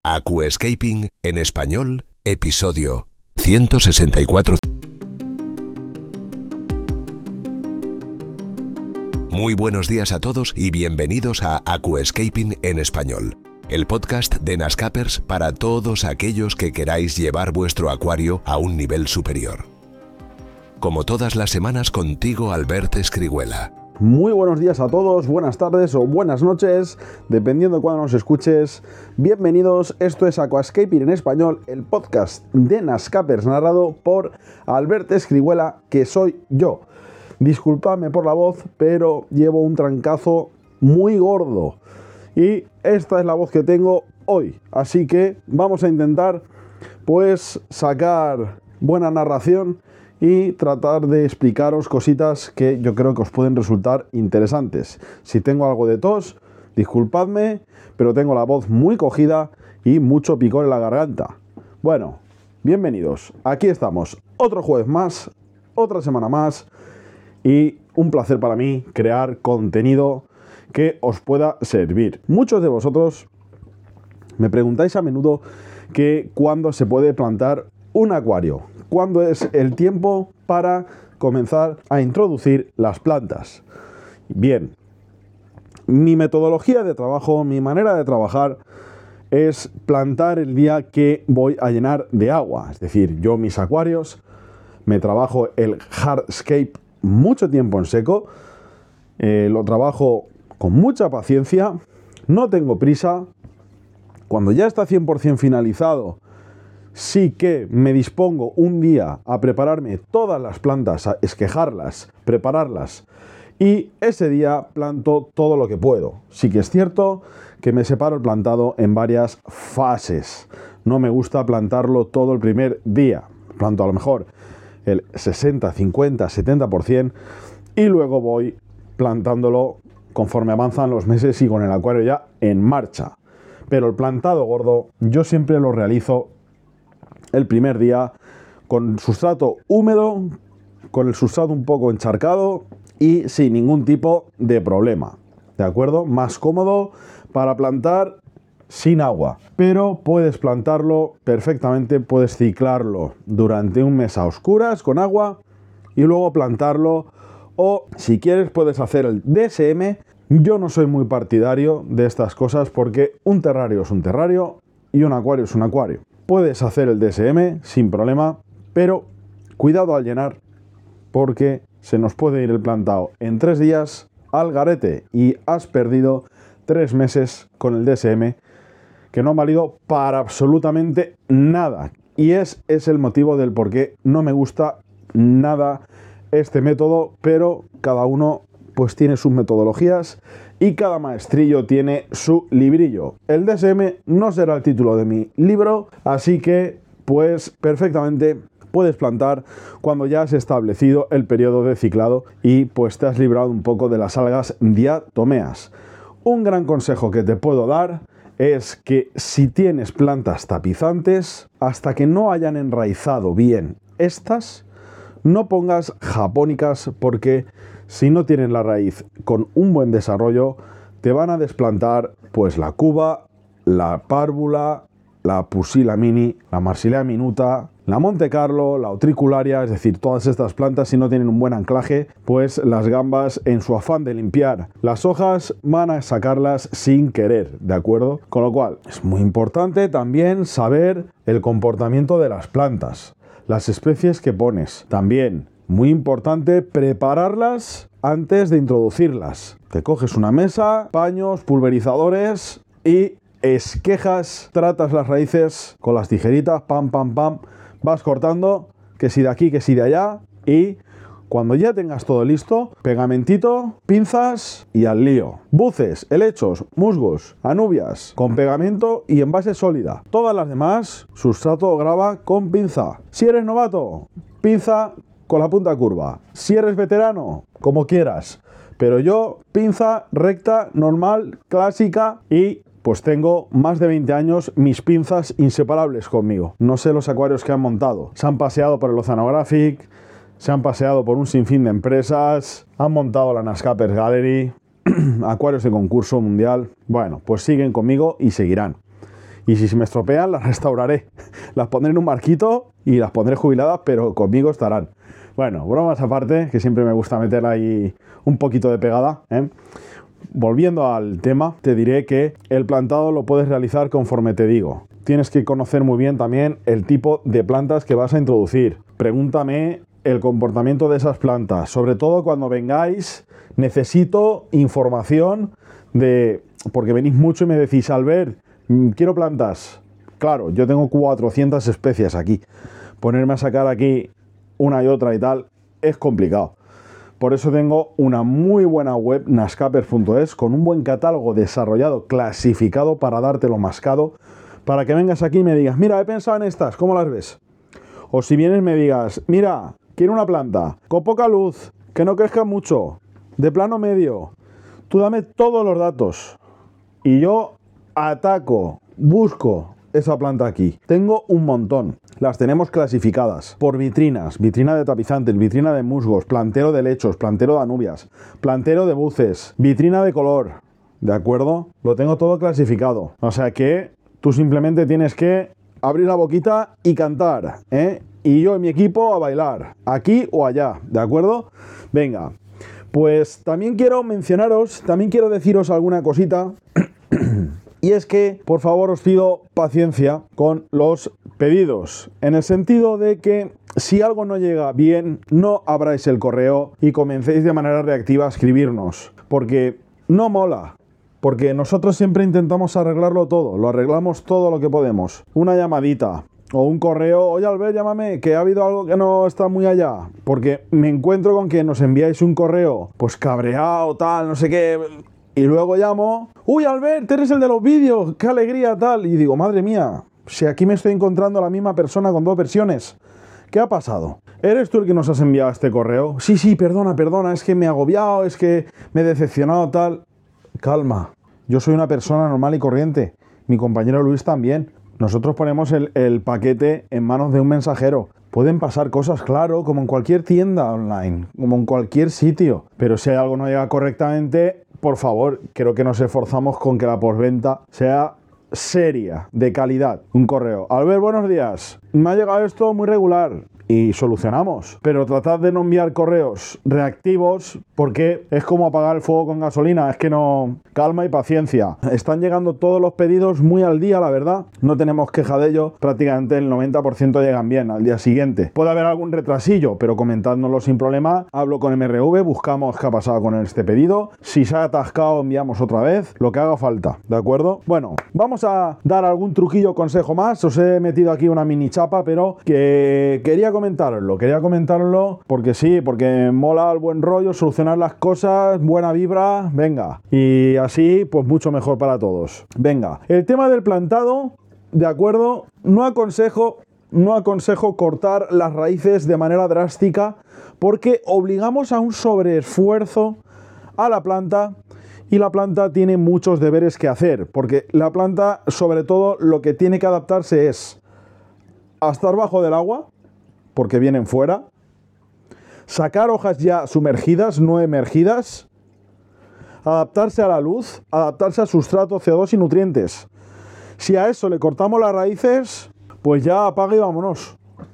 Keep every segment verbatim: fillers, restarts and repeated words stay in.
Aquascaping en español, episodio ciento sesenta y cuatro. Muy buenos días a todos y bienvenidos a Aquascaping en español, el podcast de Nascapers para todos aquellos que queráis llevar vuestro acuario a un nivel superior. Como todas las semanas, contigo, Albert Escrihuela. Muy buenos días a todos, buenas tardes o buenas noches, dependiendo de cuándo nos escuches. Bienvenidos, esto es Aquascaping en español, el podcast de Nascapers narrado por Albert Escrihuela, que soy yo. Disculpadme por la voz, pero llevo un trancazo muy gordo y esta es la voz que tengo hoy. Así que vamos a intentar pues sacar buena narración y tratar de explicaros cositas que yo creo que os pueden resultar interesantes. Si tengo algo de tos, disculpadme, pero tengo la voz muy cogida y mucho picor en la garganta. Bueno, bienvenidos. Aquí estamos, otro jueves más, otra semana más y un placer para mí crear contenido que os pueda servir. Muchos de vosotros me preguntáis a menudo que cuándo se puede plantar un acuario. ¿Cuándo es el tiempo para comenzar a introducir las plantas? Bien, mi metodología de trabajo, mi manera de trabajar es plantar el día que voy a llenar de agua. Es decir, yo mis acuarios me trabajo el hardscape mucho tiempo en seco, eh, lo trabajo con mucha paciencia, no tengo prisa. Cuando ya está cien por ciento finalizado, sí que me dispongo un día a prepararme todas las plantas, a esquejarlas, prepararlas, y ese día planto todo lo que puedo. Sí que es cierto que me separo el plantado en varias fases. No me gusta plantarlo todo el primer día. Planto a lo mejor el sesenta, cincuenta, setenta por ciento y luego voy plantándolo conforme avanzan los meses y con el acuario ya en marcha. Pero el plantado gordo yo siempre lo realizo el primer día con sustrato húmedo, con el sustrato un poco encharcado y sin ningún tipo de problema, ¿de acuerdo? Más cómodo para plantar sin agua, pero puedes plantarlo perfectamente, puedes ciclarlo durante un mes a oscuras con agua y luego plantarlo, o si quieres puedes hacer el D S M. Yo no soy muy partidario de estas cosas porque un terrario es un terrario y un acuario es un acuario. Puedes hacer el D S M sin problema, pero cuidado al llenar porque se nos puede ir el plantado en tres días al garete y has perdido tres meses con el D S M que no han valido para absolutamente nada. Y es, es el motivo del por qué no me gusta nada este método, pero cada uno pues tiene sus metodologías y cada maestrillo tiene su librillo. El D S M no será el título de mi libro, así que pues perfectamente puedes plantar cuando ya has establecido el periodo de ciclado y pues te has librado un poco de las algas diatomeas. Un gran consejo que te puedo dar es que si tienes plantas tapizantes, hasta que no hayan enraizado bien estas, no pongas japónicas porque si no tienen la raíz con un buen desarrollo, te van a desplantar pues la cuba, la párvula, la pusila mini, la marsilea minuta, la Monte Carlo, la utricularia, es decir, todas estas plantas si no tienen un buen anclaje, pues las gambas en su afán de limpiar las hojas van a sacarlas sin querer, ¿de acuerdo? Con lo cual es muy importante también saber el comportamiento de las plantas, las especies que pones. También muy importante prepararlas antes de introducirlas. Te coges una mesa, paños, pulverizadores y esquejas, tratas las raíces con las tijeritas, pam, pam, pam, vas cortando, que si de aquí, que si de allá, y cuando ya tengas todo listo, pegamentito, pinzas y al lío. Buces, helechos, musgos, anubias, con pegamento y en base sólida. Todas las demás, sustrato o grava con pinza. Si eres novato, pinza con la punta curva. Si eres veterano, como quieras. Pero yo, pinza recta, normal, clásica y pues tengo más de veinte años mis pinzas inseparables conmigo. No sé los acuarios que han montado. Se han paseado por el Oceanographic, se han paseado por un sinfín de empresas, han montado la Nascapers Gallery, acuarios de concurso mundial. Bueno, pues siguen conmigo y seguirán. Y si se me estropean, las restauraré. Las pondré en un marquito y las pondré jubiladas, pero conmigo estarán. Bueno, bromas aparte, que siempre me gusta meter ahí un poquito de pegada, ¿eh? Volviendo al tema, te diré que el plantado lo puedes realizar conforme te digo. Tienes que conocer muy bien también el tipo de plantas que vas a introducir. Pregúntame el comportamiento de esas plantas. Sobre todo cuando vengáis, necesito información de... Porque venís mucho y me decís, Albert, quiero plantas. Claro, yo tengo cuatrocientas especies aquí. Ponerme a sacar aquí una y otra y tal es complicado. Por eso tengo una muy buena web, nascapers punto es, con un buen catálogo desarrollado, clasificado para dártelo mascado, para que vengas aquí y me digas, mira, he pensado en estas, ¿cómo las ves? O si vienes me digas, mira, quiero una planta con poca luz, que no crezca mucho, de plano medio. Tú dame todos los datos y yo ataco, busco esa planta aquí. Tengo un montón. Las tenemos clasificadas por vitrinas, vitrina de tapizantes, vitrina de musgos, plantero de lechos, plantero de anubias, plantero de buces, vitrina de color, ¿de acuerdo? Lo tengo todo clasificado. O sea que tú simplemente tienes que abrir la boquita y cantar, ¿eh? Y yo y mi equipo a bailar, aquí o allá, ¿de acuerdo? Venga, pues también quiero mencionaros, también quiero deciros alguna cosita. Y es que, por favor, os pido paciencia con los pedidos, en el sentido de que si algo no llega bien, no abráis el correo y comencéis de manera reactiva a escribirnos, porque no mola, porque nosotros siempre intentamos arreglarlo todo, lo arreglamos todo lo que podemos. Una llamadita o un correo, oye Albert, llámame, que ha habido algo que no está muy allá, porque me encuentro con que nos enviáis un correo, pues cabreado, tal, no sé qué... Y luego llamo, uy Albert, eres el de los vídeos, qué alegría tal. Y digo, madre mía, si aquí me estoy encontrando a la misma persona con dos versiones. ¿Qué ha pasado? ¿Eres tú el que nos has enviado este correo? Sí, sí, perdona, perdona, es que me he agobiado, es que me he decepcionado tal. Calma, yo soy una persona normal y corriente. Mi compañero Luis también. Nosotros ponemos el, el paquete en manos de un mensajero. Pueden pasar cosas, claro, como en cualquier tienda online, como en cualquier sitio. Pero si algo no llega correctamente... Por favor, creo que nos esforzamos con que la postventa sea seria, de calidad. Un correo. Albert, buenos días. Me ha llegado esto muy regular. Y solucionamos. Pero tratad de no enviar correos reactivos porque es como apagar el fuego con gasolina. Es que no... Calma y paciencia. Están llegando todos los pedidos muy al día, la verdad. No tenemos queja de ello. Prácticamente el noventa por ciento llegan bien al día siguiente. Puede haber algún retrasillo, pero comentádnoslo sin problema. Hablo con M R V, buscamos qué ha pasado con este pedido. Si se ha atascado, enviamos otra vez. Lo que haga falta, ¿de acuerdo? Bueno, vamos a dar algún truquillo, consejo más. Os he metido aquí una mini chapa, pero que quería comentarlo, quería comentarlo porque sí, porque mola el buen rollo, solucionar las cosas, buena vibra, venga, y así pues mucho mejor para todos. Venga, el tema del plantado, de acuerdo, no aconsejo, no aconsejo cortar las raíces de manera drástica porque obligamos a un sobreesfuerzo a la planta y la planta tiene muchos deberes que hacer, porque la planta sobre todo lo que tiene que adaptarse es a estar bajo del agua, porque vienen fuera, sacar hojas ya sumergidas, no emergidas, adaptarse a la luz, adaptarse a sustrato, C O dos y nutrientes. Si a eso le cortamos las raíces, pues ya apaga y vámonos.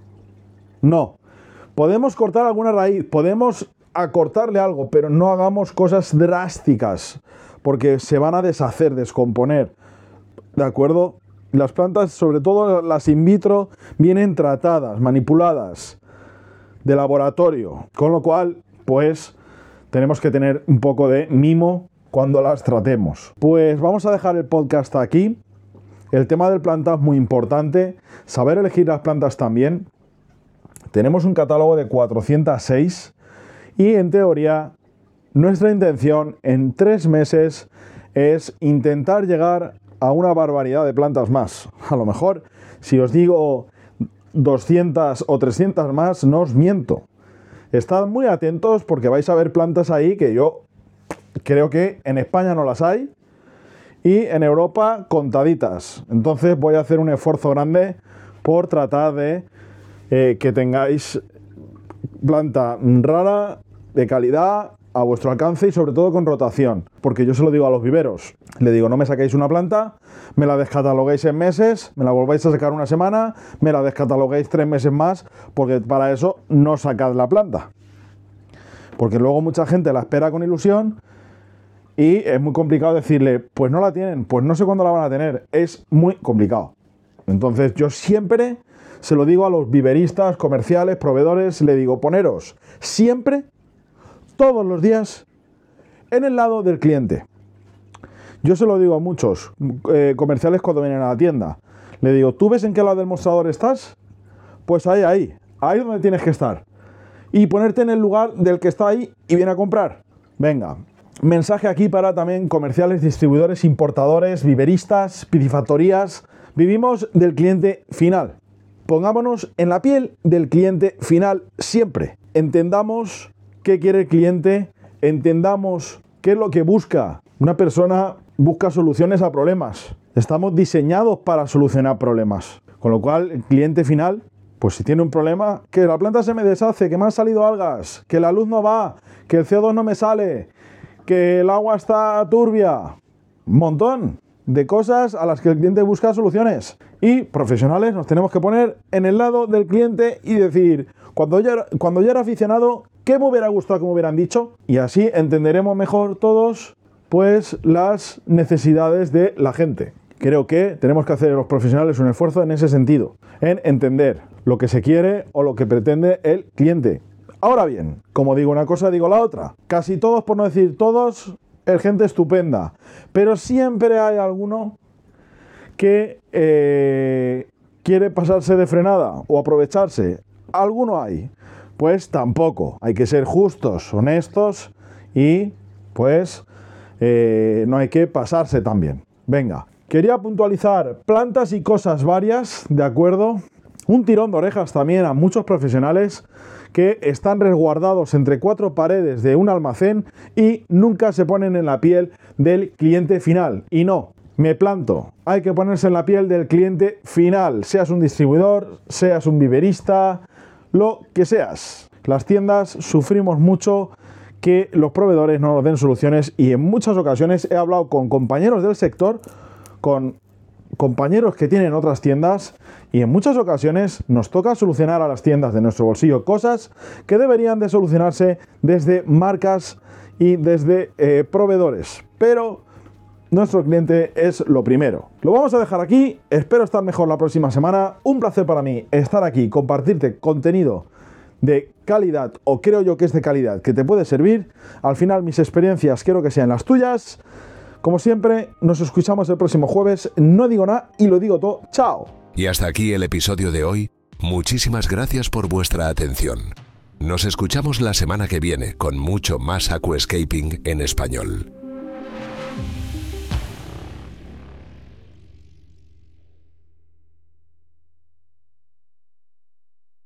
No, podemos cortar alguna raíz, podemos acortarle algo, pero no hagamos cosas drásticas, porque se van a deshacer, descomponer, ¿de acuerdo? Las plantas, sobre todo las in vitro, vienen tratadas, manipuladas de laboratorio, con lo cual, pues, tenemos que tener un poco de mimo cuando las tratemos. Pues vamos a dejar el podcast aquí. El tema del plantado es muy importante, saber elegir las plantas también. Tenemos un catálogo de cuatrocientas seis y, en teoría, nuestra intención en tres meses es intentar llegar a una barbaridad de plantas más. A lo mejor, si os digo doscientas o trescientas más, no os miento. Estad muy atentos porque vais a ver plantas ahí que yo creo que en España no las hay y en Europa contaditas. Entonces voy a hacer un esfuerzo grande por tratar de eh, que tengáis planta rara, de calidad a vuestro alcance y sobre todo con rotación, porque yo se lo digo a los viveros, le digo, no me saquéis una planta, me la descataloguéis en meses, me la volváis a sacar una semana, me la descataloguéis tres meses más, porque para eso no sacad la planta, porque luego mucha gente la espera con ilusión y es muy complicado decirle, pues no la tienen, pues no sé cuándo la van a tener, es muy complicado. Entonces yo siempre se lo digo a los viveristas, comerciales, proveedores, le digo, poneros siempre, todos los días, en el lado del cliente. Yo se lo digo a muchos eh, comerciales cuando vienen a la tienda. Le digo, ¿tú ves en qué lado del mostrador estás? Pues ahí, ahí, ahí donde tienes que estar. Y ponerte en el lugar del que está ahí y viene a comprar. Venga, mensaje aquí para también comerciales, distribuidores, importadores, viveristas, piscifactorías. Vivimos del cliente final. Pongámonos en la piel del cliente final siempre. Entendamos qué quiere el cliente, entendamos qué es lo que busca. Una persona busca soluciones a problemas. Estamos diseñados para solucionar problemas. Con lo cual, el cliente final, pues si tiene un problema, que la planta se me deshace, que me han salido algas, que la luz no va, que el C O dos no me sale, que el agua está turbia. Un montón de cosas a las que el cliente busca soluciones. Y profesionales nos tenemos que poner en el lado del cliente y decir, cuando yo era, cuando yo era aficionado, ¿qué me hubiera gustado que me hubieran dicho? Y así entenderemos mejor todos pues las necesidades de la gente. Creo que tenemos que hacer los profesionales un esfuerzo en ese sentido, en entender lo que se quiere o lo que pretende el cliente. Ahora bien, como digo una cosa, digo la otra. Casi todos, por no decir todos, es gente estupenda, pero siempre hay alguno que eh, quiere pasarse de frenada o aprovecharse. ¿Alguno hay? Pues tampoco. Hay que ser justos, honestos y pues eh, no hay que pasarse también. Venga, quería puntualizar plantas y cosas varias, ¿de acuerdo? Un tirón de orejas también a muchos profesionales que están resguardados entre cuatro paredes de un almacén y nunca se ponen en la piel del cliente final. Y no, me planto, hay que ponerse en la piel del cliente final, seas un distribuidor, seas un viverista, lo que seas. Las tiendas sufrimos mucho que los proveedores no nos den soluciones y en muchas ocasiones he hablado con compañeros del sector, con compañeros que tienen otras tiendas y en muchas ocasiones nos toca solucionar a las tiendas de nuestro bolsillo cosas que deberían de solucionarse desde marcas y desde eh, proveedores, pero nuestro cliente es lo primero. Lo vamos a dejar aquí, espero estar mejor la próxima semana. Un placer para mí estar aquí, compartirte contenido de calidad, o creo yo que es de calidad, que te puede servir. Al final mis experiencias quiero que sean las tuyas. Como siempre, nos escuchamos el próximo jueves. No digo nada y lo digo todo. ¡Chao! Y hasta aquí el episodio de hoy. Muchísimas gracias por vuestra atención. Nos escuchamos la semana que viene con mucho más Aquascaping en español.